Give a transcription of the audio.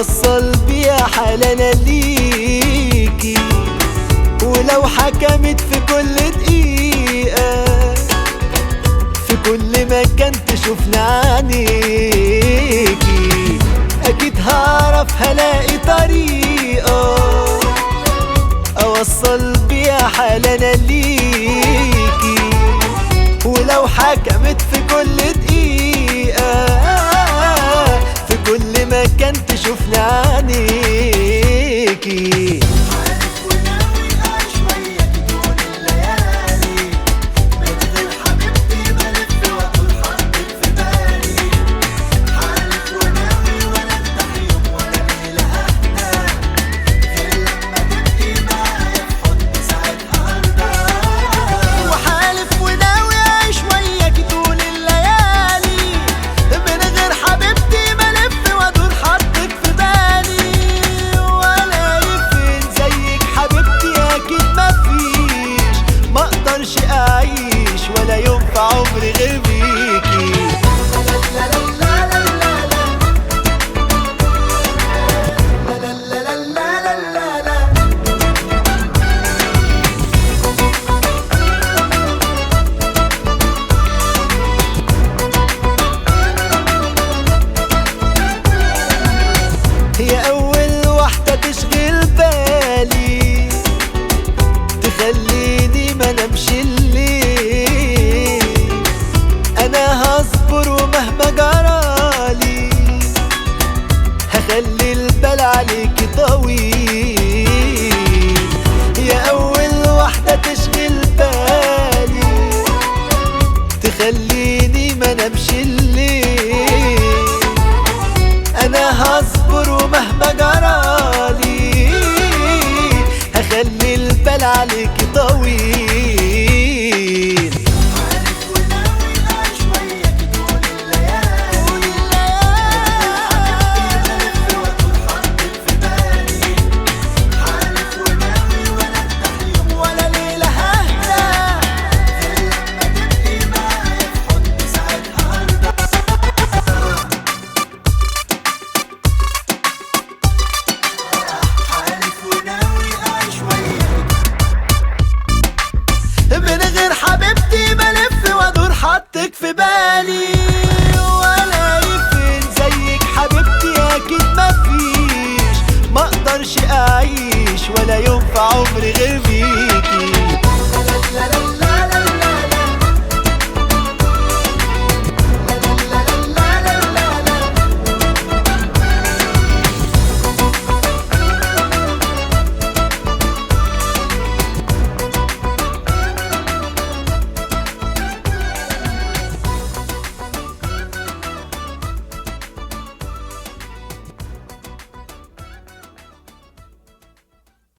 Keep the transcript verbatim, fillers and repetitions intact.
اوصل بيها حالنا ليكي، ولو حكمت في كل دقيقة في كل مكان تشوفنا عينيكي، اكيد هعرف هلاقي طريقة اوصل بيها حالنا ليكي، ولو حكمت في كل دقيقة في كل مكان تشوفنا عينيكي. أعيش ولا يوم في عمري غير بيكي. هي أول واحدة تشغل بالي، تخليني ما نمشي الليل، انا هصبر ومهما جرالي هخلي البال عليكي طويل. يا